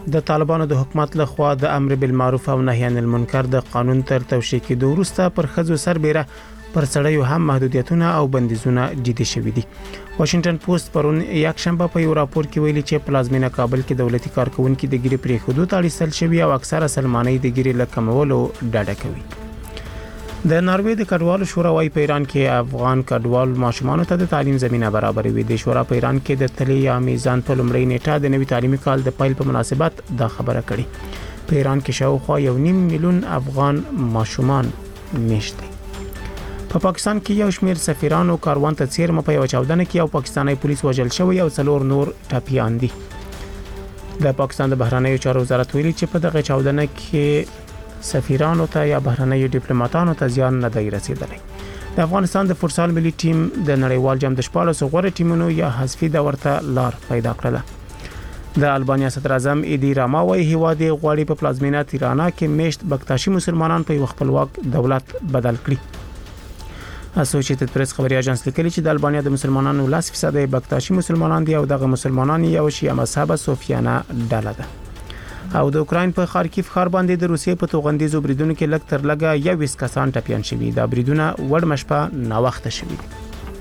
د طالبانو د حکومت له خوا د امر بالمعروف او نهي عن المنکر د قانون تر توشیح کېدو وروسته پر ښځو سربېره پر سړیو هم محدودیتونه او بندیزونه جدي شوي دي. واشنگټن پوسټ پرون یکشنبه په یو راپور کې ویلي چې پلازمینه کابل کې دولتي کارکونکو د ګیري پریښودو ته اړ ایستل شوي او اکثره سلمانۍ د ګیري له کمولو ډډه کوي. د ناروې د کډوالو شورا وايي په ایران کې افغان کډوال ماشومانو ته د تعلیم زمينه برابروي. د شورا په ایران کې د تلې یا میزان په لومړۍ نیټه د نوي تعلیمي کال د پیل په مناسبت دا خبره کړې. په ایران کې شاوخوا 1.5 میلیون افغان ماشومان مېشت دي. په پاکستان کې یو شمېر سفیرانو کاروان ته څیرمه په یو چاودنه کې او پاکستاني پولیس وژل شوی او 4 نور ټپیان دي. د پاکستان د بهرنیو چارو وزارت ویلي چې په دغه چاودنه کې سفیرانو ته یا بهرنیو ډیپلوماټانو ته زیان نه دی رسیدلی. د افغانستان د فوتسال ملي ټیم د نړیوال جام د 14 غوړ ټیمونو یا حذفي د ورته لار پیدا کړله. د البانیا صدر اعظم ایدی راما وايي هیواد غواړي په پلازمینه تیرانا کې میشت بکتاشي مسلمانان په خپلواک دولت بدل کړي. اسوسییټډ پریس خبري اژانس لیکلي چې د البانیا د مسلمانانو 10% بکتاشي مسلمانان دي او دغه مسلمانان یو شیعه مذهب صوفیانه ډله ده. او د اوکراین په خارکیف ښار باندې د روسیې په توغندیزو بریدونو کې لږ تر لږه 21 کسان ټپیان شوي. دا بریدونه وړ مشپه ناوخته شوي دي.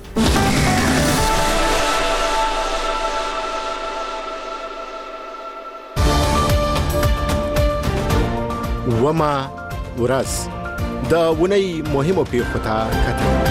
وما ورځ د ونی مهمو پیښو ته کتل.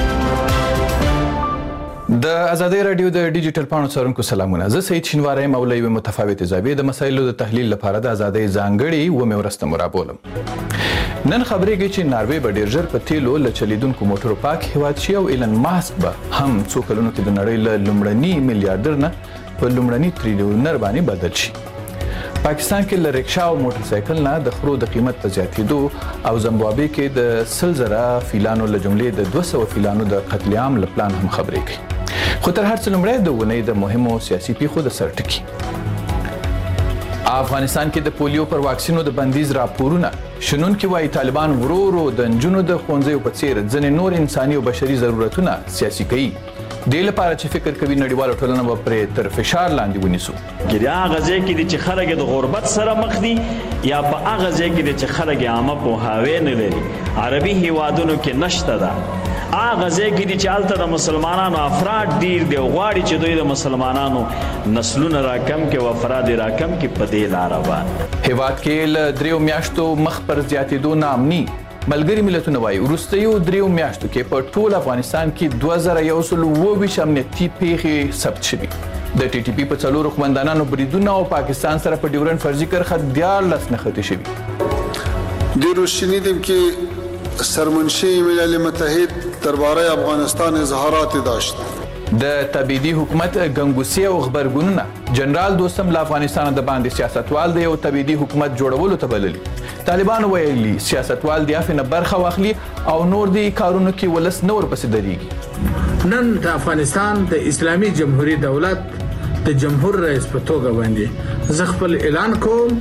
د آزادۍ رادیو د ډیجیټل پاڼو څارونکو سلامونه. زه سید شینواری مولوی و متفاوت زاویې د مسایلو د تحلیل لپاره د آزادۍ ځانګړي و مې ورسته مرابولم. نن خبرېږي چې ناروې به ډیر ژر په تیلو له چلیدونکو موټرو پاک هیواد شي او ایلن ماسک به هم څو کلونو کې د نړۍ له لومړني میلیارډر نه په لومړني تریلیونر باندې بدل شي. پاکستان کې له رکشا او موټر سایکل نه د خرو د قیمت په زیاتېدو او زمبابوې کې د 100,000 فیلانو له جملې د 200 فیلانو د قتل عام له پلان هم خبرې کوي. خو تر هر څه لومړی د ونې د مهمو سیاسي پیښو د سر ټکي. افغانستان کې د پولیو پر واکسینو د بندیز راپورونه شنونکي وايي طالبان ورو د نجونو د ښوونځیو په څیر ځینې نور انساني او بشري ضرورتونه سیاسي کوي. دې لپاره چې فکر کوي نړیواله ټولنه به پرې تر فشار لاندې ونیسو. ګریا غزه کې چې خلک د غربت سره مخ دي یا په هغه ځای کې چې خلک عامه پوهاوی نه لري. عربي هیوادونو کې نشته ده. هغه ځای کې چې الته د مسلمانانو افراد ډیر دی غواړي چې دوی د مسلمانانو نسلونه راکم کې او افراد راکم کې په دې لار روان. هیواد کې له 3 میاشتو مخ پر زیاتېدو نامني ملګري ملتونه وايي وروستیو 3 میاشتو کې په ټول افغانستان کې 2122 امنیتي پیښې ثبت شوي. د ټي ټي پی په څلورو قومندانانو بریدونه او پاکستان سره په ډیورنډ فرضي کرښه 14 نښتې شوي. دیروز شنیدیم که سرمنشی ملل متحد درباره افغانستان اظهارات داشت. د تبعیدي حکومت ګنګوسي او خبرګونونه جنرال دوستم له افغانستان د باندې سیاستوال د یو تبعیدي حکومت جوړولو ته بللي. طالبان ویلي سیاستوال د افنه برخه واخلي او نور دي کارونو کې ولس نور پسې درېږي. نن د افغانستان د اسلامي جمهوریت دولت د جمهور رئیس په توګه باندې زه خپل اعلان کوم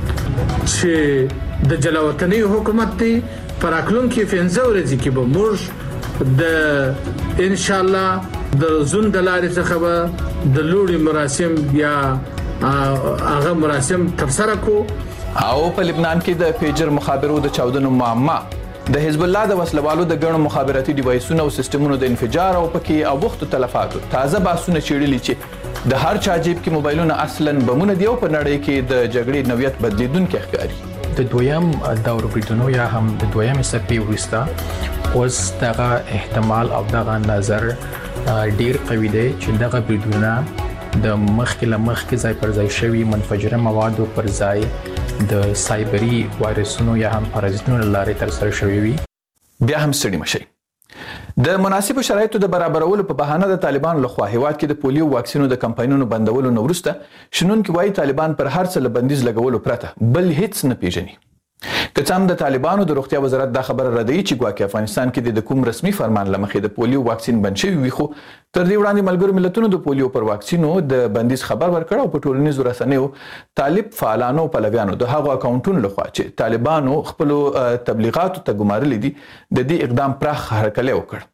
چې د جلاوطنۍ حکومت دی پر اکلونکو 15 ورځې کې به موږ د ان شاء الله د زون د لارې څخه به د لوړي مراسم یا هغه مراسم ترسره کو. او په لبنان کې د پیجر مخابرو د چاودنو معما د حزب الله د وسلوالو د ګڼو مخابراتي ډیوایسونو او سیستمونو د انفجار او پکې او وختو تلفاتو تازه باسونه چیرلي چې د هر چا جیب کې موبایلونه اصلا بمونه دی او په نړۍ کې د جګړې نویت بدلیدونکو ښکاري. د دویم دور بریدونو یا هم د دویم څپې وروسته اوس دغه احتمال او دغه نظر ډیر قوي دی چې دغه بریدونه د مخکې له مخکې ځای پر ځای شوي منفجره موادو پر ځای د سایبري وایرسونو یا هم پارازیتونو له لارې ترسره شوي وي. بیا هم ستړي مشئ. د مناسبو شرایطو د برابرولو په بهانه د طالبانو لخوا هیواد کې د پولیو واکسینو د کمپاینونو بندولو نه وروسته شنونکي وايي طالبان پر هر څه له بندیز لګولو پرته بل هیڅ نه پیژني. که څه هم د طالبانو د روغتیا وزارت دا خبره ردوي چې ګواکې افغانستان کې د کوم رسمي فرمان له مخې د پولیو واکسین بند شوی وي خو تر دې وړاندې ملګرو ملتونو د پولیو پر واکسینو د بندیز خبر ورکړ او په ټولنیزو رسنیو طالب فعالانو پلویانو د هغو اکاونټونو لخوا چې طالبانو خپل تبلیغاتو ته ګمارلي دي د دې اقدام پراخ هرکلی وکړ.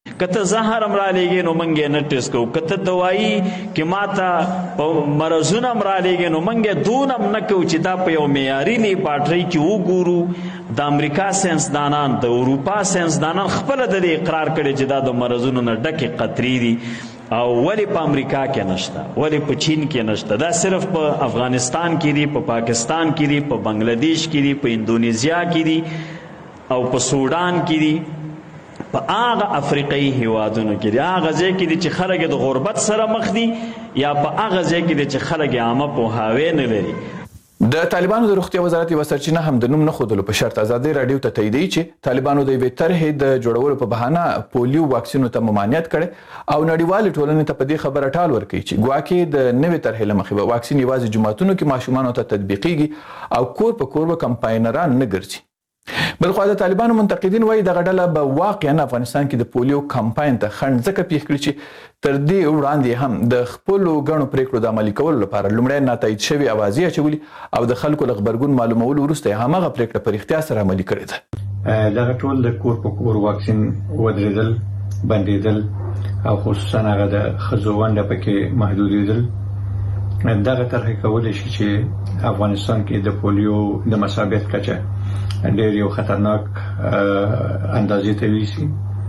کته زهر امرا لګي نو منګه نه ټیسټ کو، کته دوايي کې ماته مرزونه امرا لګي نو منګه دونم نه کو چې دا په یو معیاري لیبارټري کې وګورو. د امریکا ساينسدانان د اروپا ساينسدانان خپل د اقرار کړي چې دا د مرزونو نه ډکه قطري دي، او ولی په امریکا کې نشته، ولی په چین کې نشته، دا صرف په افغانستان کې دي، په پاکستان کې دي، په بنگلاديش کې دي، په اندونیزیا کې دي، او په سودان کې دي، په هغه افریقایي هیوادونو کې دي، هغه ځای کې دي چې خلک د غربت سره مخ دي، یا په هغه ځای کې دي چې خلک عامه پوهاوی نه لري. د طالبانو د روغتیا وزارت یو سرچینه هم د نوم نه ښودلو په شرط ازادي رادیو ته تاییدوي چې طالبانو د یوې طرحې د جوړولو په بهانه پولیو واکسینو ته ممانعت کړی، او نړیوالې ټولنې ته په دې خبره ټال ورکوي چې ګواکې د نوې طرحې له مخې به واکسین یوازې جوماتونو کې ماشومانو ته تطبیقیږي او کور په کور به کمپاینران نه ګرځي. بلخوا د طالبانو منتقدین وایي دغه ډله به واقعا افغانستان کې د پولیو کمپاین ته خنډ ځکه پیښ کړي چې تر دې وړاندې هم د خپلو ګڼو پریکړو د عملي کولو لپاره لومړی ناتایید شوي اوازې اچولي او د خلکو له غبرګون معلومولو وروسته یې هماغه پریکړه په رښتیا سره عملي کړې ده. دغه ټول د کور په کور واکسین ودرېدل، بندېدل او خصوصا هغه د ښځو ونډه پکې محدودېدل، دغه طرحې کولی شي چې افغانستان کې د پولیو د مصابیت کچه ډېر یو خطرناک اندازې ته ویسي،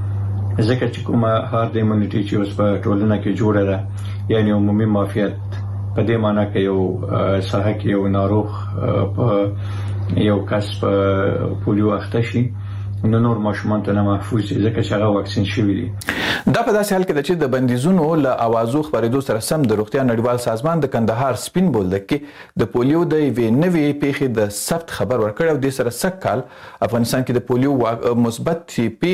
ځکه چې کومه هارد ایمونیټي چې اوس په ټولنه کې جوړه ده، یعنی عمومي معافیت، په دې معنی کې یو ساحه کې یو ناروغ په یو کس په پولیو اخته شي نو نور ماشومان ته نه محفوظ دي ځکه چې هغه واکسین شوي دي. دا په داسې حال کې ده چې د بندیزونو له اوازو خپرېدو سره سم د روغتیا نړیوال سازمان د کندهار سپین بولدک کې د پولیو د یوې نوې پیښې د ثبت خبر ورکړی، او دې سره سږ کال افغانستان کې د پولیو مثبت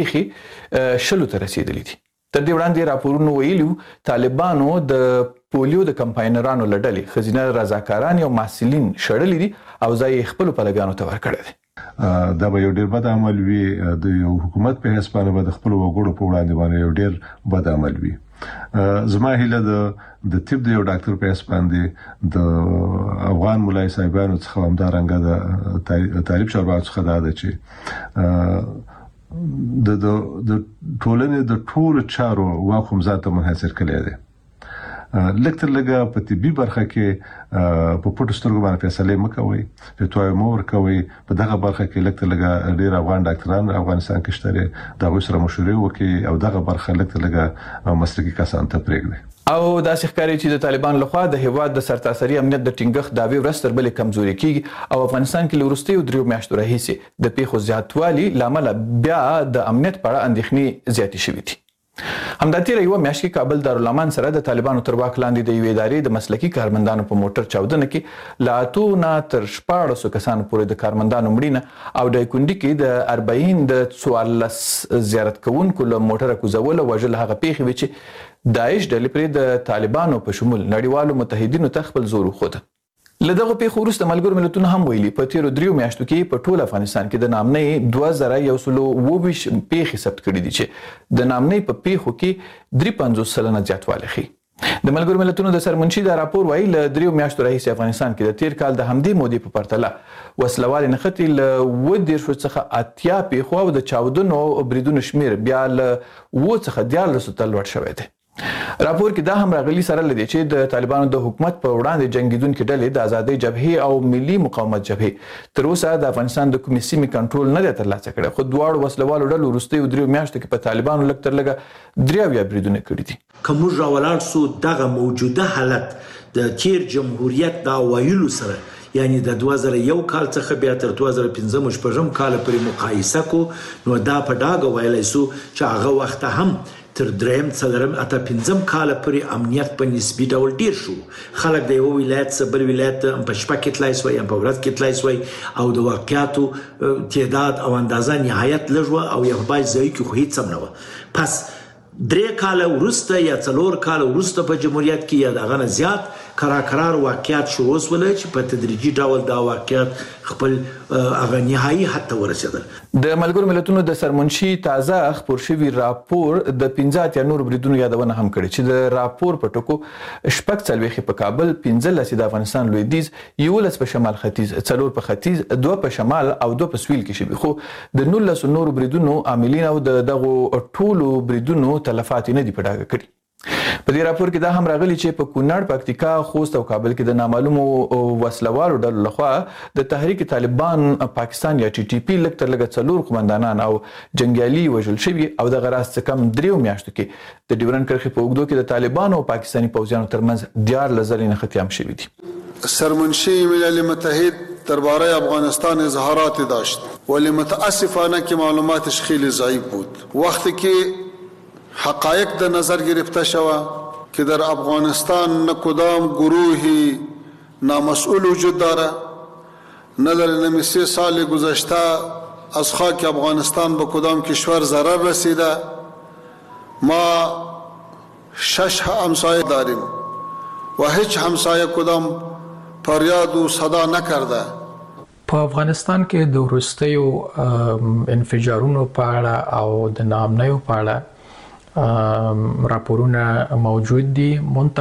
پیښې 10 ته رسیدلې دي. تر دې وړاندې راپورونو ویلي طالبانو د پولیو د کمپاینرانو له ډلې ښځینه رضاکاران او محصلین شړلي دي او ځای یې خپلو پلویانو ته ورکړی دی. دا به یو ډیر بد عمل وي، د یو حکومت په حساب باندې د خپل وګړو په وړاندې باندې یو ډیر بد عمل وي. زما هیله د طب د یو ډاکټر په حساب باندې د افغان مولای صاحبانو څخه همدارنګه د طالب شربات څخه دا ده چې د ټولنې د ټولو چارو واکوم ذات منحصر کړي دي. لکتر لګه په طبي برخه کې په پټو سترګو باندې فیصله مکوي، فتوی مور کوي. په دغه برخه کې لکتر لګه ډیر افغان ډاکټران افغانستان کې شته، دا سره مشورې وکي او دغه برخه لکتر لګه مسلکي کسان ته پرېږدي. او داسې ښکاري چې د طالبان لخوا د هیواد د سرتاسري امنیت د ټینګښت دعوې ورځ تر بلې کمزوري کیږي، او افغانستان کې له وروستیو 3 میاشتو راهیسې د پیښو زیاتوالي له امله بیا د امنیت په اړه اندېښنې زیاتې شوې دي. همدا تیره یوه میاشت کې کابل دارالامان سره د طالبانو تر واک لاندې د یوې ادارې د مسلکي کارمندانو په موټر چاودنه کې له 8 نه تر 14 کسانو پورې د کارمندانو مړینه، او ډایکونډي کې د 40 د 14 زیارت کوونکو له موټره کوزول او وژل هغه پیښې وې چې داعش ډلې پرې د طالبانو په شمول نړیوالو متحدینو ته خپل زور وښود. له دغه پیښو وروسته ملګرو ملتونو هم ویلي په تیرو 3 میاشتو کې په ټول افغانستان کې د نامنۍ 2124 پیښې ثبت کړي دي چې د نامنۍ په پیښو کې 53% زیاتوالی ښیي. د ملګرو ملتونو د سرمنشي دا راپور وایي له 3 میاشتو راهیسې افغانستان کې د تیر کال د همدې مودې په پرتله وسلوالې نښتې له 10 څخه 80 پیښو او د چاودنو بریدونو شمیر بیا له 7 څخه 14 ته لوړ شوی دی. راپور کې دا هم راغلي سره لدی چې د طالبانو د حکومت په وړاندې جنگیدونکو ډلې د آزادۍ جبهې او ملي مقاومت جبهې تر اوسه د افغانستان د کومې سیمې کنټرول نه ترلاسه کړی، خو دواړو وسلوالو ډلو وروستیو 3 میاشتو کې په طالبانو لږ تر لږه 3 بریدونه کړي دي. که موږ راولاړ سو دغه موجوده حالت د تیر جمهوریت د وایلو سره، یعنی د 2001 کال څخه بیا تر 2015 کال پورې مقایسه کو، نو دا په ډاګه ویلای سو چې هغه وخت هم تر 3 کال پورې امنیت په نسبي ډول ډیر شو. خلک د یو ولایت څخه بل ولایت په شپه کې تلای سوی، په ورځ کې تلای سوی، او د واقعیاتو تعداد او اندازه نهایت لږ او یو بای ځای کې خو هیڅ هم نه و. پس 3 کال وروسته یا 4 کال وروسته په جمهوریت کې یا دغه نه زیات قرار واقعیات شروع وسول چې په تدریجي ډول دا واقعیات خپل هغه نهایي حد ته ورسېدل. د ملګرو ملتونو د سرمنشي تازه خپور شوی راپور د 15 نور بریدونو یادونه هم کړې چې د راپور په ټکو شپږ څلويخي په کابل 15 د افغانستان لویدیځ 11 په شمال ختیځ 4 په ختیځ 2 په شمال او 2 په سویل کې شوي خو د 19 نور بریدونو عاملین او دغه ټولو بریدونو تلفات نه دي په ډاګه کړي. په دې راپور کې دا هم راغلي چې په کونړ، پکتیکا، خوست او کابل کې د نامعلومو وسلوالو ډلو لخوا د تحریک طالبان پاکستان یا TTP لږ تر لږه 4 قومندانان او جنگیالي وژل شوي او د غراس کم 3 میاشتو کې د ډیورنډ کرښې په اوږدو کې د طالبانو او پاکستاني پوځیانو ترمنځ 14 ځلې ختیام شوي دي. سرمنشی ملل متحد درباره افغانستان اظهاراتی داشت ولی متاسفانه که معلوماتش خیلی ضعیف بود. وقتی که حقایق در نظر گرفته شود که در افغانستان نه کدام گروهی نامسئول وجود داره، نه در نمی 3 سال گذشته از خاک افغانستان به کدام کشور ضرر رسیده. ما 6 همسایه داریم و هیچ همسایه کدام فریاد و صدا نکرده. په افغانستان کې د وروستیو انفجارونو په اړه او د ناامنیو په اړه راپورونه موجود دي.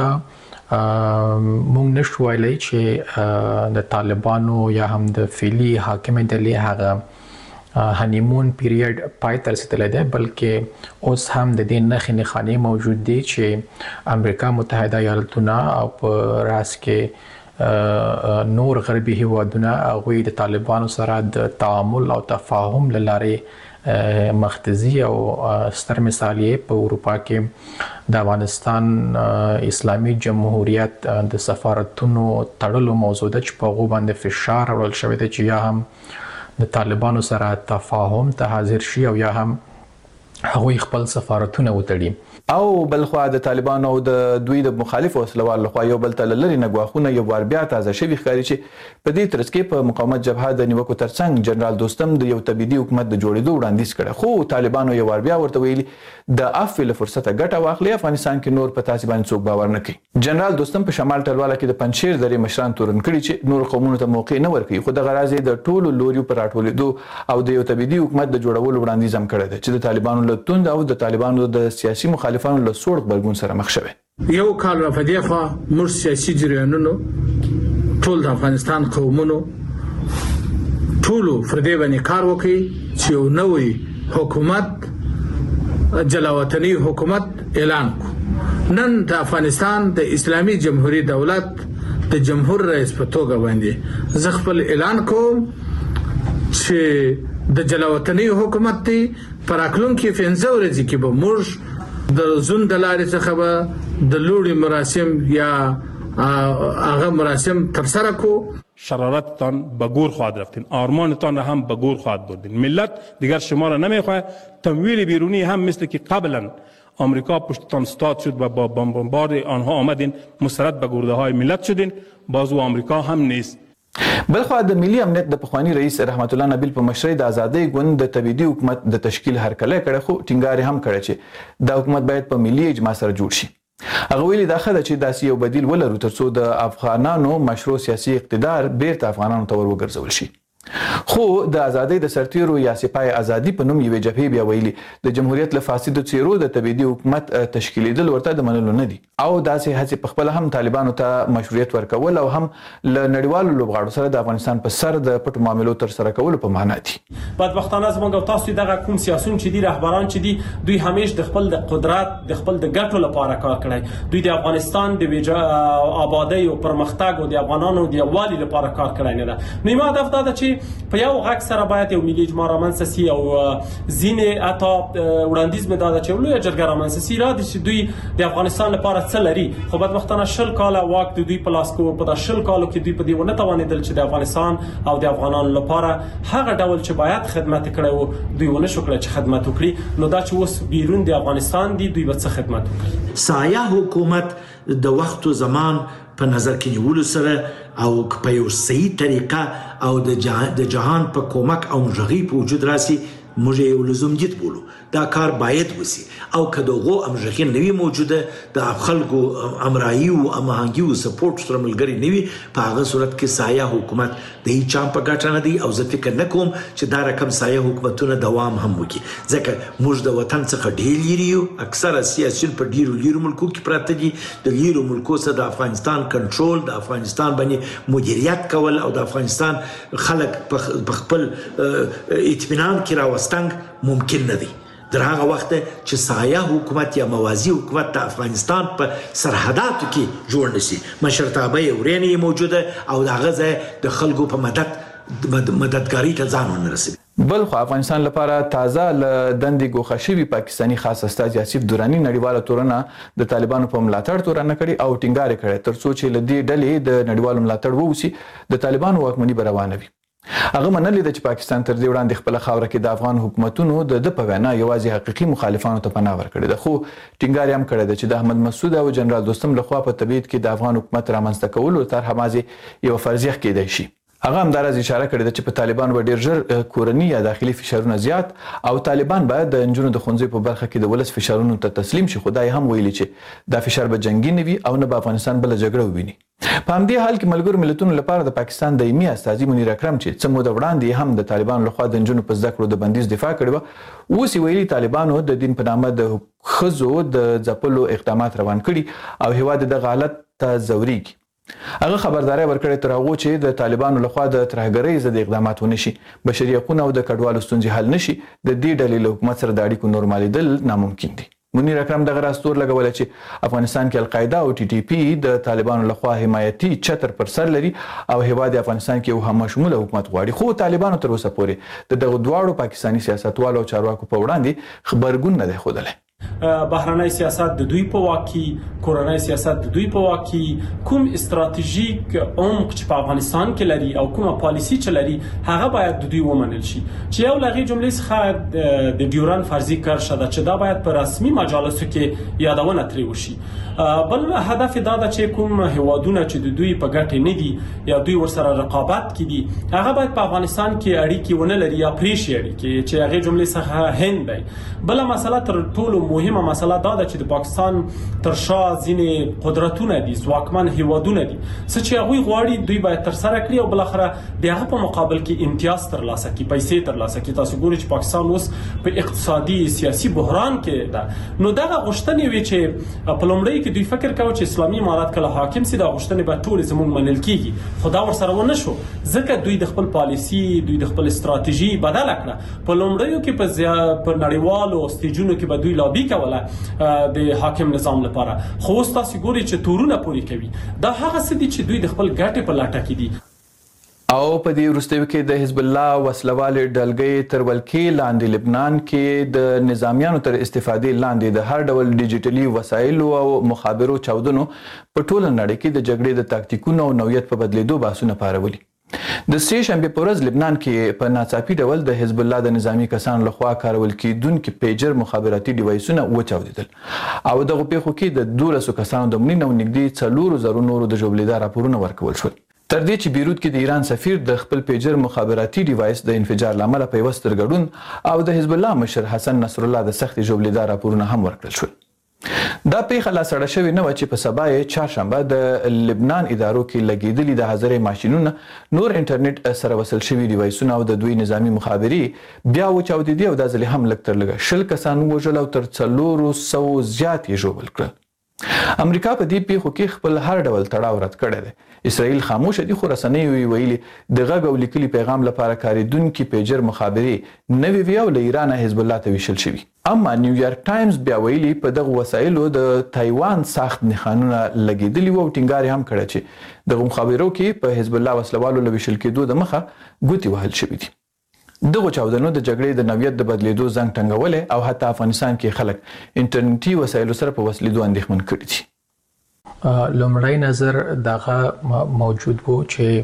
مونږ نشو ویلی چې د طالبانو یا هم د فعلي حاکمې ډلې هغه هنیمون پیریډ پای ته رسیدلی دی، بلکې اوس هم د دې نښې نښانې موجود دي چې امریکا متحده ایالتونه او په راس کې نور غربي هیوادونه هغوی د طالبانو سره د تعامل او تفاهم له لارې مختزي او ستر مثال یې په اروپا کې د افغانستان اسلامي جمهوریت د سفارتونو تړلو موضوع ده چې په هغو باندې فشار راوړل شوی دی چې یا هم د طالبانو سره تفاهم ته حاضر شي او یا هم هغوی خپل سفارتونه وتړي. او بلخوا د طالبانو او د دوی د مخالف وسلوال لخوا یو بل ته لری نګواخونه یو بار بیا تازه شوي ښکاري چې په دې ترڅ کې په مقاومت جبهه د نیوکو ترڅنګ جنرال دوستم د یو تبعیدي حکومت د جوړېدو وړاندیز کړی، خو طالبانو یو بار بیا ورته ویلي د عفو له فرصته ګټه واخلي، افغانستان کې نور په تاسې باندې څوک باور نه کوي. جنرال دوستم په شمال ټلواله کې د پنجشیر درې مشران تورن کړي چې نور قومونو ته موقع نه ورکوي، خو دغه راز د ټولو لوریو پر راټولېدو او د یو تبعیدي حکومت د جوړولو وړاندیز هم کړی دی چې د طالبانو له توند او د طالبانو د سیاسي مخالفانو له سوړ غبرګون سره مخ شوی. یو کال را پدې خوا موږ سیاسي جریانونو ټول د افغانستان قومونو ټولو فردي باندې کار وکړي چې یو نوی حکومت جلاوطني حکومت اعلان کړو. نن د افغانستان د اسلامي جمهوریت دولت د جمهور رئیس په توګه باندې زه خپل اعلان کوم چې د جلاوطني حکومت دی پر راتلونکي 15 ورځې کې به موږ د زون د لارې څخه به د لوړي مراسم یا هغه مراسم ترسره کو. شرارتتان به گور خواهد رفتین، آرمانتان را هم به گور خواهد بردین. ملت دیگر شما را نمیخواه. تمویل بیرونی هم مثل که قبلا آمریکا پشتتان استاد شد و با بمبارد آنها آمدین مسترد به گرده های ملت شدین، بازو آمریکا هم نیست. بلخوا د ملي امنیت د پخوانی رئیس رحمت الله نبیل په مشرۍ د آزادۍ ګوند د تبعیدي حکومت د تشکیل هرکلی کړی، خو ټینګار هم کړی چې دا حکومت باید په ملي اجماع سره جوړ شي. هغه ویلي دا ښه ده چې داسې یو بدیل ولرو ترڅو د افغانانو مشروع سیاسي اقتدار بیرته افغانانو ته ور وګرځول شي. خو د ازادۍ د سرتیرو یا سپای ازادي په نوم یوې جبهې بیا ویلي د جمهوریت له فاسدو څیرو د تبعیدي حکومت تشکیلیدل ورته د منلو نه دي او داسې هڅې په خپل هم طالبانو ته مشروعیت ورکول او هم له نړیوالو لوبغاړو سره د افغانستان په سر د پټو معاملو تر سره کولو په معنا دي. بدبختانه زموږ او تاسو دغه کوم سیاسيون چې دي رهبران چې دي دوی همیش د خپل د قدرت د خپل د ګټو لپاره کار کړی، دوی د افغانستان د آبادی او پرمختګ او د افغانانو د یووالي لپاره کار کړی نه ده. نو ما هدف دا ده چې په یو غږ سره باید یو ملي اجماع رامنځته سي او ځینې اتا وړاندیز مې دا ده چې لویه جرګه رامنځته سي را دي چې دوی د افغانستان لپاره څه لري، خو بدبختانه 20 کاله واک د دوی په لاس کې په 20 کالو کې دوی په دې ونه توانېدل چې د افغانستان او د افغانانو لپاره هغه ډول چې باید خدمت کړي او دوی ونه شو کړی چې خدمت وکړي. نو دا چې اوس بیرون د افغانستان دي دوی به څه خدمت وکړي. سایه حکومت د وخت او زمان په نظر کې نیولو سره او په یو صحیح طریقه او د جهان په کومک او مجرغي په وجود راسي موږ یو لزوم دید بولو دا کار باید وسی او که دغه امژغي نوی موجوده د خلکو امرایي او امهنګي او سپورټ سره ملګری نوی په هغه صورت کې سایه حکومت د هیڅ چا په ګټه نه دی او زه فکر نه کوم چې دا رقم سایه حکومتونه دوام هم وکړي ځکه موږ د وطن څخه ډېر لري یو اکثره سیاسيون په ډیرو ملکو کې پراته دي د لیرو ملکو سره د افغانستان کنټرول د افغانستان باندې مدیریت کول او د افغانستان خلک په خپل اطمینان کې راوستنګ ممکن نه دی در هغه وخت چې سایه حکومت یا موازی حکومت د افغانستان په سرحداتو کې جوړ نشي مشرتابه ورینه موجوده او د غزه د خلکو په مددګاری ته ځان ونرسوي بل خو افغانستان لپاره تازه دندې ګوښه شوي پاکستاني خاص استازي آصف دراني نړیواله تورنه د طالبانو په ملاتړ تورنه کړې او ټینګار کړی تر څو چې له دې ډلې د نړیوالو ملاتړ ووسي د طالبانو واکمني به روانه وي هغه منلې ده چې پاکستان تر دې وړاندې خپل خاوره کې د افغان حکومتونو د په وینا یوازې حقيقي مخالفانو ته پناه ورکړې ده خو ټینګار هم کړی ده چې د احمد مسعود او جنرال دوستم لخوا په تبعید کې د افغان حکومت رامنځته کولو طرح مازې یو فرضیه کېدای شي هغه همدارز اشاره کړې ده چې په طالبان به ډېر ژر کورني یا داخلي فشارونه زیات او طالبان باید د نجونو د ښوونځي په برخه کې د ولس فشارونو ته تسلیم شي خو دا هم ویلي چې دا فشار به جنګي نه وي او نه به افغانستان بله جګړه وویني په همدې حال کې ملګرو ملتونو لپاره د پاکستان دایمي استازي منیر اکرم چې څه موده وړاندې هم د طالبانو لخوا د نجونو په زده کړو د بندیز دفاع کړې وه اوس یې ویلي طالبانو د دین په نامه د ښځو د ځپلو اقدامات روان کړي او هیواد دغه حالت ته ځورېږي هغه خبرداری ورکړې تر هغو چې د طالبانو لخوا د ترهګرۍ ضد اقدامات ونشي بشري حقونه او د کډوالو ستونزې حل نشي د دې ډلې له حکومت سره د اړیکو نورمالېدل ناممکن دي منیر اکرم دغه راستور لګوله چې افغانستان کې القاعده او ټي ټي پی د طالبانو لخوا حمایتي چتر پر سر لري او هیواد افغانستان کې یو همشموله حکومت غواړي خو طالبانو تر اوسه پورې د دغه دواړو پاکستاني سیاستوالو او چارواکو په وړاندې خبرګون نه دی ښودلی بهرنی سیاست د دوی په واک کې کورنۍ سیاست د دوی په واک کې کوم استراتیژیک عمق چې په افغانستان کې لري او کومه پالیسی چې لري هغه باید د دوی ومنل شي چې یو لغې جملې څخه د ډیورن فرضي کرښه ده چې دا باید په رسمي مجالسو کې یادونه ترې وشي بل هدف دا ده چې کوم هیوادونه چې د دوی په ګټه نه دي یا دوی ورسره رقابت کې دي هغه باید په افغانستان کې اړیکې ونه لري یا پرې شي اړیکې چې هغه جملې څخه هند دی بل مسله تر ټولو مهمه مسله دا ده چې د پاکستان تر شا ځینې قدرتونه دي ځواکمن هیوادونه دي څه چې هغوی غواړي دوی باید ترسره کړي او بلاخره د هغه په مقابل کې امتیاز ترلاسه کړي پیسې ترلاسه کړي تاسو ګورئ چې پاکستان اوس په اقتصادي سیاسي بحران کې ده نو دغه غوښتنې وي چې په لومړی کې دوی فکر کوي چې اسلامي امارات کله حاکم سي دا غوښتنې به ټول زموږ منل کیږي خو دا ورسره ونه شو ځکه دوی د خپل پالیسی دوی د خپل استراتیژي بدله کړه په لومړیو کې په نړیوالو سټیجونو کې به دوی لابي کوله د حاکم نظام لپاره خو اوس تاسو ګورئ چې تورونه پوری کوي دا هغه څه دي چې دوی د خپل ګټې په لټه کې دي او په دې وروستیو کې د حزب الله وسلوالې ډلګۍ تر ولکې لاندې لبنان کې د نظامیانو تر استفادې لاندې د هر ډول ډیجیټلي وسایلو او مخابرو چاودنو په ټوله نړۍ کې د جګړې د تاکتیکونو او نوعیت په بدلیدو بحثونه پارولي د سې شنبې په ورځ لبنان کې په ناڅاپي ډول د حزب الله د نظامی کسانو لخوا کارول کېدونکي پیجر مخابراتي ډیوایسونه وچاودېدل او دغه پیښو کې د 1200 کسانو د مړینې او نږدې 4,000 نورو د ژوبلېدا راپورونه ورکول شول تر دې چې بیروت کې د ایران سفیر د خپل پیجر مخابراتي ډیوایس د انفجار لامل په یو سترګړون او د حزب الله مشر حسن نصر الله د سخت ژوبلېدا راپورونه هم ورکړل شول دا پیښه لا سړه شوې نه و چې په سبا یې چهارشنبه د لبنان ادارو کې لګېدلي د هزارې ماشینونه نور انټرنیټ سره وصل شوي ډیوایسونه او د دوی نظامی مخابرې بیا وچاودېدي او دا ځلې هم لږ تر لږه 10 کسان ووژل او تر 400 زیات یې ژوبل کړل امریکا په دې پیښو کې خپل هر ډول تړاو رد کړی دی اسرائیل خاموشه دي خو رسنیو ویلي د غږ او لیکلي پیغام لپاره کارېدونکي پیجر مخابرې نوې وی او له ایرانه حزب الله ته ویشل شوي اما نیویارک ټایمز بیا ویلي په دغه وسایلو د تایوان ساخت نښانونه لګېدلي وو او ټینګار هم کړی چې دغه مخابرو کې په حزب الله وسلوالو له ویشل کېدو د مخه ګوتې وهل شوي دي دغه چاودنو د جګړې د نوعیت د بدلیدو زنګ ټنګولی او حتی افغانستان کې خلک انټرنیټي وسایلو سره په وسلیدو اندېښمن کړي دي لومړی نظر دغه موجود وو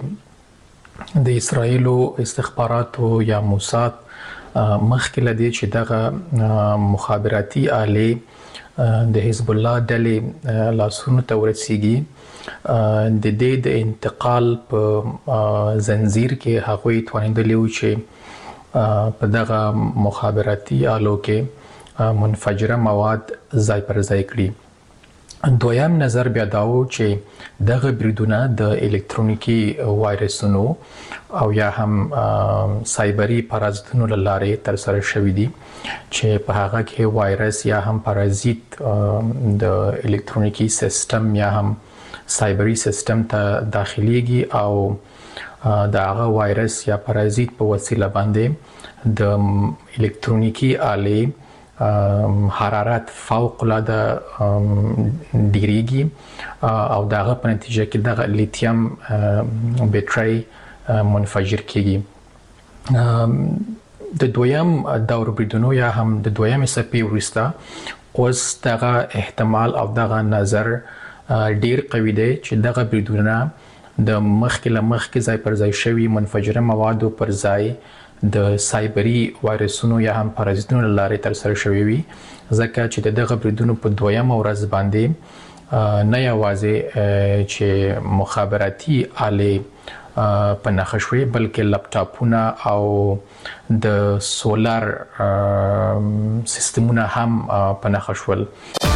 چې د اسرائیلو استخباراتو یا موساد مخکې له دې چې دغه مخابراتي آلې د حزب الله ډلې لاسونو ته ورسیږي د دې د انتقال په زنجیر کې هغوی توانېدلي وو چې په دغه مخابراتي آلو کې منفجره مواد ځای پر ځای کړي. دویم نظر بیا داو چې دغه بریدونه د الکترونیکی وایرسونو او یا هم سایبری پارازیتونو لاره تر سره شوې دي چې په هغه کې وایرس یا هم پارازیت د الکترونیکی سیستم یا هم سایبری سیستم ته داخليږي او د هغه وایرس یا پارازیت په وسیله باندې د الکترونیکی آلې حرارت فوق العاده ډیریږي او دغه په نتیجه کې دغه لیتیم بیټری منفجر کیږي. د دویم دور بریدونو یا هم د دویم څپې وروسته اوس دغه احتمال او دغه نظر ډیر قوي دی چې دغه بریدونه د مخکې ځای پر ځای شوي منفجره موادو پر ځای د سایبری وایرسونو یا هم پارازیتونو لاره تر سره شوي وي ځکه چې دغه بریدونو په دویمه ورځ باندې نه یوازې چې مخابراتي آلې په نښه شوې بلکې لپټاپونه او د سولار سیستمونه هم په نښه شول.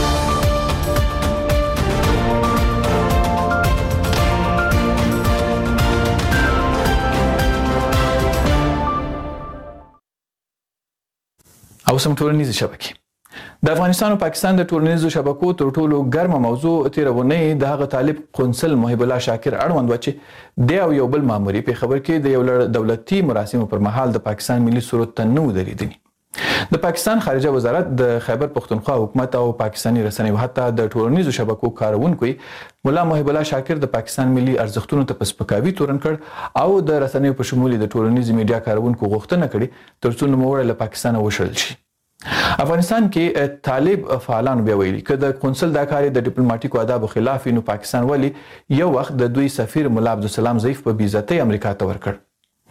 او سم ټولنیز شبکې د افغانستان او پاکستان د ټولنیزو شبکو تر ټولو ګرمه موضوع تیرونه د هغه طالب قونسل محب الله شاکر اړوند و چې د یو بل ماموري په خبر کې د یو دولتي مراسمو پر مهال د پاکستان ملي سرود ته نو دریدنی. د پاکستان خارجه وزارت د خیبر پختونخوا حکومت او پاکستاني رسنیو حتی د ټولنیزو شبکو کارونکو مولا محب الله شاکر د پاکستان ملي ارزښتونو ته پسپکاوي تورن کړ او د رسنیو په شمول د ټولنیزو میډیا کارونکو غوښتنه کړې ترڅو نوموړی له پاکستان وشړل شي. افغانستان کې طالب فعالان بیا ویلي چې د قونسل دا کار د ډیپلوماټیکو آدابو خلاف نو پاکستان ولی یو وخت د دوی سفیر مولا عبدالسلام ضیف په بیزتۍ امریکا ته ورکړ.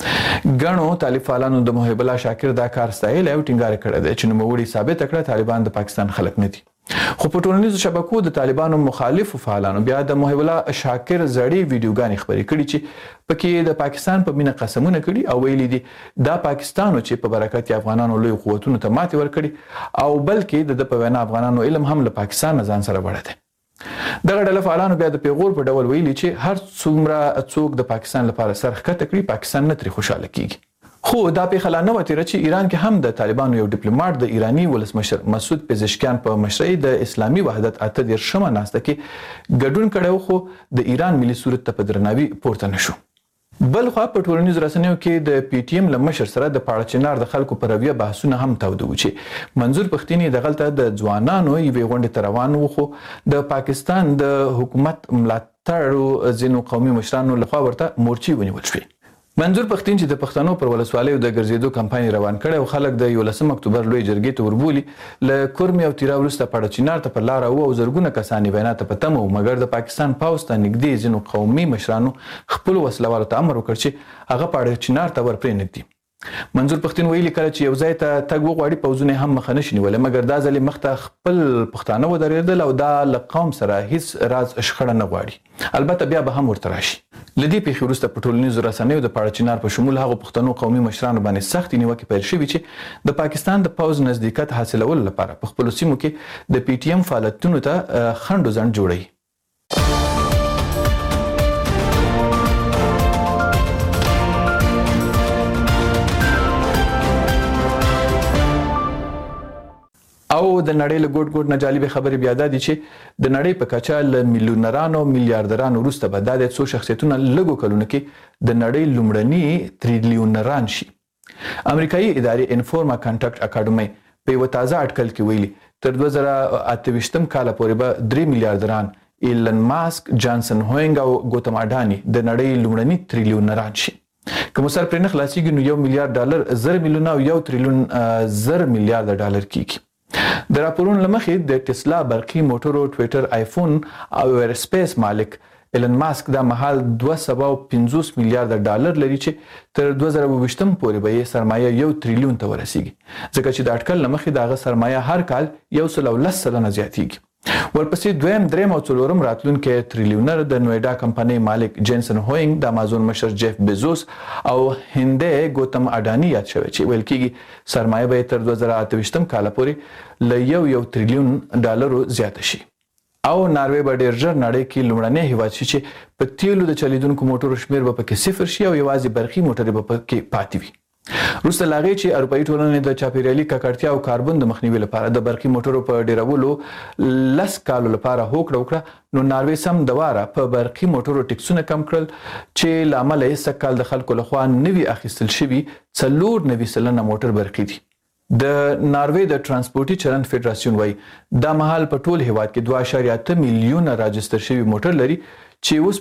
ګڼو طالب فعالانو د محب الله شاکر دا کار ستایل او ټینګار کړی دی چې نوموړي ثابت کړ طالبان د پاکستان خلک نه دي. خو په ټولنیزو شبکو د طالبانو مخالفو فعالانو بیا د محب الله شاکر زړې ویډیوګانې خبرې کړي چې پکې د پاکستان په مینه قسمونه کړي او ویلي دي دا پاکستانو چې په برکت افغانانو لوی قوتونو ته ماتې ورکړي او بلکې د په وینا افغانانو علم هم له پاکستان ځان سره وړي دي. دغه ډله فعالانو بیا د پیغور په ډول ویلي چې هر څوک د پاکستان لپاره سر ښکته کړي پاکستان نه ترې خوشاله کیږي. خو دا پیښه لا نه وه تېره چې ایران کې هم د طالبانو یو ډیپلوماټ د ایراني ولسمشر مسعود پزشکیان په مشرۍ د اسلامي وحدت 38مه ناسته کې ګډون کړی خو د ایران ملي سرود ته په درناوي پورته نه شو. بل خو په ټولنیزو رسنیو کې د پی ټی ایم له مشر سره د پاړه چنار د خلکو پر رویه بحثونه هم تاوده و چې منظور پښتینی دغلته د ځوانانو یوې غونډې ته روان و خو د پاکستان د حکومت ملاتړو ځینو قومي مشرانو لخوا ورته مورچې ونیول شوې. منظور پښتين چې د پښتنو پر ولسوالیو د ګرځېدو کمپاین روان کړي او خلک د 11 اکتوبر لوی جرګې ته وربولي ل کورمي او تیرا ورسته پړه چینار ته پر لار او زرګونه کسانی وینا ته پتم او مګر د پاکستان پاوسته نګدي ځینو قومي مشرانو خپل وسلوالو ته امر وکړ چې هغه پړه چینار ته ورپرې نګدي. منظور پښتين ویلي کړ چې یو ځای ته تګ وغواړي پوزونه هم مخ نه شنیول مګر دا ځلې مخته خپل پښتانه ودرېدل او دا لقوم سره هیڅ راز شخړه نه غواړي. البته بیا به هم ورته راشي. لدی په خروسته په ټولنیزو رسنیو د پاړه چنار په شمول هغه پښتنو قومي مشرانو باندې سخت نیوکه پیل شوې چې د پاکستان د پوز نزدېکت حاصلول لپاره په خپل سیمو کې د پی ټی ایم فعالیتونو ته خنډ ځند جوړي. او د نړۍ له ګوټ نه جالب خبرې بیا ده چې د نړۍ په کچه له میلیونرانو میلیارډرانو وروسته به د څو شخصیتونو لږو کلونو کې د نړۍ لومړني تریلیونران شي. امریکایي ادارې انفورما کانټاکټ اکاډمي په یو تازه اټکل کې ویلي تر 2028 کال پورې به 3 میلیارډران ایلن ماسک، جانسن هوینګ او ګوتم اډانی د نړۍ لومړني تریلیونران شي. کوم سر پر نه خلاصيږي نو $1 میلیارډ 0 میلیون او 1 تریلیون 0 میلیارډ ډالر کیږي. د راپورونو لمخې د ټسلا برقي موټرو، ټویټر، آیفون او ایرسپیس مالک ایلن ماسک دا مهال 250 میلیارډ ډالر لري چې تر 2020 پورې به یې سرمایه 1 تریلیون ته ورسیږي ځکه چې د اټکل لمخې دغه سرمایه هر کال 110 سلنه زیاتیږي. ورپسې دویم دریم او څلورم راتلونکي تریلیونر د نویډا کمپنۍ مالک جینسن هوینګ د امازون مشر جیف بیزوس او هندي ګوتم اډانی یاد شوی چې ویل کېږي سرمایه به تر 2028 کال پورې ل $1 تریلیون زیات شي او ناروې به ډېر ژر نړۍ کې لومړنی هیواد شي چې په تیلو د چلیدونکو موټرو شمیر به پکې صفر شي او یوازې برقي موټرې به پکې پاتې وي. وروسته له هغې چې اروپایي ټولنې د چاپیریالي ککړتیا او کاربن د مخنیوي لپاره د برقي موټرو په ډیرولو 10 کالو لپاره هوکړه وکړه نو ناروې سم د واره په برقي موټرو ټکسونه کم کړل چې له امله یې سږ کال د خلکو لخوا نوي اخیستل شوي 94% موټر برقي دي. د ناروې د ترانسپورتي چلند فدراسیون وایي دا مهال په ټول هیواد کې 2.8 میلیونه راجستر شوي موټر لري چې اوس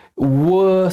پکې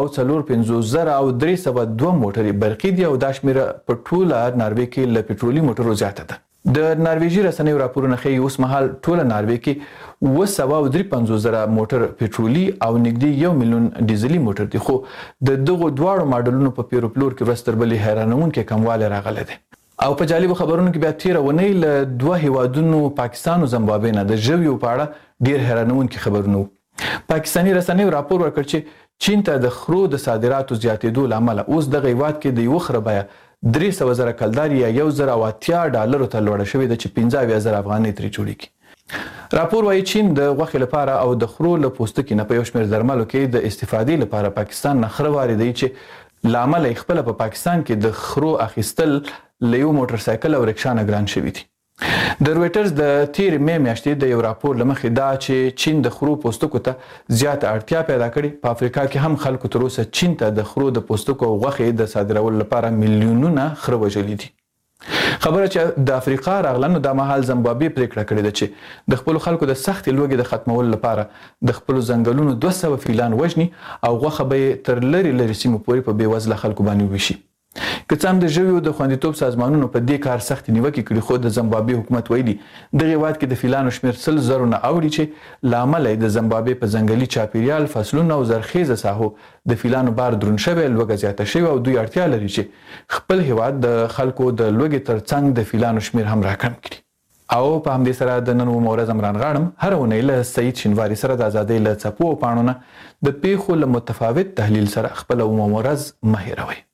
745,000 او 302 موټرې برقي دي او دا شمیره په ټوله ناروې کې له پټرولي موټرو زیاته ده. د نارویجي رسنیو راپورونه ښیي اوس مهال ټوله ناروې کې 753,000 موټر پټرولي او نږدې 1 میلیون ډیزلي موټر دي خو د دغو دواړو ماډلونو په پیرو پلور کې ورځ تر بلې حیرانونکی کموالی راغلی دی. او په جالبو خبرونو کې بیا تیره اونۍ له 2 هیوادونو پاکستان او زمبابوې نه د ژویو په اړه ډیر حیرانونکي خبرونه وو. پاکستاني رسنیو راپور ورکړ چې چین ته د خرو د صادراتو زیاتېدو له امله اوس دغه هیواد کې د یوه خره بیه 300,000 کلدار یا $1,080 ته لوړه شوې ده چې 15,000 افغانۍ ترې جوړیږي. راپور وایي چین د غوښې لپاره او د خرو له پوستکي نه په یو شمېر درملو کې د استفادې لپاره پاکستان نه خره واردوي چې له امله یې خپله په پاکستان کې د خرو اخیستل له یو موټر سایکل او رکشا نه ګران شوي دي. د رویټرز د تیرې مې میاشتې د یو راپور له مخې دا چې چین د خرو پوستکو ته زیاته اړتیا پیدا کړې په افریقا کې هم خلکو تر اوسه چین ته د خرو د پوستکو او غوښې د صادرولو لپاره میلیونونه خره وژلي دي. خبره چې د افریقا راغله نو دا مهال زمبابوې پریکړه کړې ده چې د خپلو خلکو د سختې لوږې د ختمولو لپاره د خپلو ځنګلونو 200 فیلان وژني او غوښه به یې تر لرې سیمو پورې په بېوزله خلکو باندې وویشي. که څه هم د ژویو د خوندیتوب سازمانونو په دې کار سختې نیوکې کړي خو د زمبابوې حکومت ویلي دغه هیواد کې د فیلانو شمیر 100,000 نه اوړي چې له امله د زمبابوې په ځنګلي چاپیریال فصلونو او زرخیزه ساحو د فیلانو بار دروند شوی لوږه زیاته شوې او دوی اړتیا لري چې خپل هیواد د خلکو د لوږې ترڅنګ د فیلانو شمیر هم راکم کړي. او په همدې سره د نن ورځ عمران غاړم هر اونۍ له سعید شینواري سره د ازادۍ له څپو او پاڼو نه د پیښو له متفاوت تحلیل سره خپل ورځ مه هیروئ.